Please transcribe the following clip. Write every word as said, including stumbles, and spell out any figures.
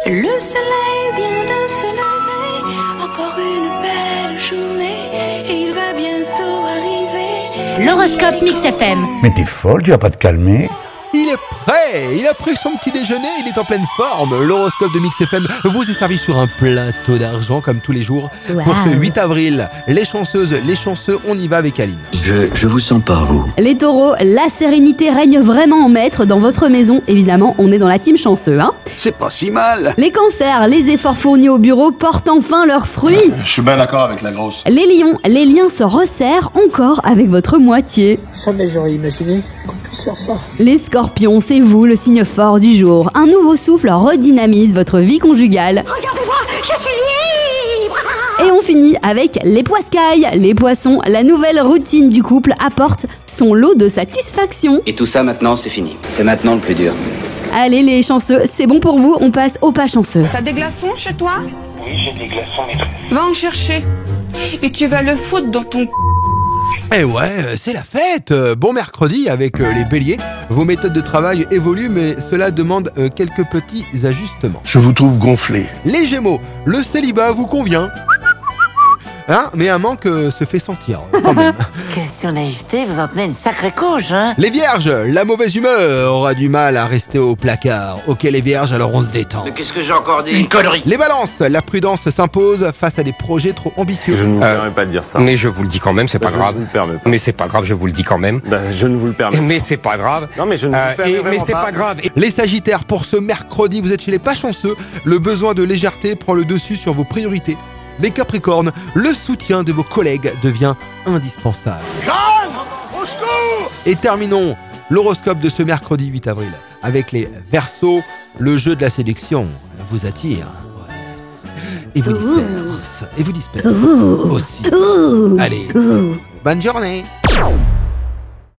Le soleil vient de se lever, encore une belle journée, et il va bientôt arriver. L'horoscope Mix F M. Mais t'es folle, tu vas pas te calmer? Il est prêt, il a pris son petit déjeuner, il est en pleine forme. L'horoscope de Mix F M vous est servi sur un plateau d'argent comme tous les jours. Wow. Pour ce huit avril, les chanceuses, les chanceux, on y va avec Aline. Je, je vous sens pas, vous. Les taureaux, la sérénité règne vraiment en maître dans votre maison. Évidemment, on est dans la team chanceux, hein. C'est pas si mal. Les cancers, les efforts fournis au bureau portent enfin leurs fruits. Je suis bien d'accord avec la grosse. Les lions, les liens se resserrent encore avec votre moitié. Jamais j'aurais imaginé qu'on puisse faire ça. Les scorpions, c'est vous le signe fort du jour. Un nouveau souffle redynamise votre vie conjugale. Regardez-moi, je suis libre. Et on finit avec les poiscailles. Les poissons, la nouvelle routine du couple apporte son lot de satisfaction. Et tout ça maintenant, c'est fini. C'est maintenant le plus dur. Allez les chanceux, c'est bon pour vous, on passe au pas chanceux. T'as des glaçons chez toi? Oui, j'ai des glaçons, mais... Va en chercher. Et tu vas le foutre dans ton... Eh ouais, c'est la fête. Bon mercredi avec euh, les béliers. Vos méthodes de travail évoluent, mais cela demande euh, quelques petits ajustements. Je vous trouve gonflé. Les gémeaux, le célibat vous convient, hein, mais un manque euh, se fait sentir, euh, quand même. Question naïveté, vous en tenez une sacrée couche, hein? Les vierges, la mauvaise humeur aura du mal à rester au placard. Ok les vierges, alors on se détend. Mais qu'est-ce que j'ai encore dit? Une connerie. Les balances, la prudence s'impose face à des projets trop ambitieux. Je ne vous permets pas de dire ça. Mais je vous le dis quand même, c'est Bah, pas je grave. ne vous le permets pas. Mais c'est pas grave, je vous le dis quand même. Bah, je ne vous le permets pas. Mais c'est pas grave. Non, mais je ne vous Euh, le permets et- mais vraiment c'est pas. pas grave. Et- Les sagittaires, pour ce mercredi, vous êtes chez les pas chanceux. Le besoin de légèreté prend le dessus sur vos priorités. Les capricornes, le soutien de vos collègues devient indispensable. Au secours! Et terminons l'horoscope de ce mercredi huit avril avec les Verseaux. Le jeu de la séduction vous attire. Ouais. Et vous disperse. Et vous disperse aussi. Allez, bonne journée.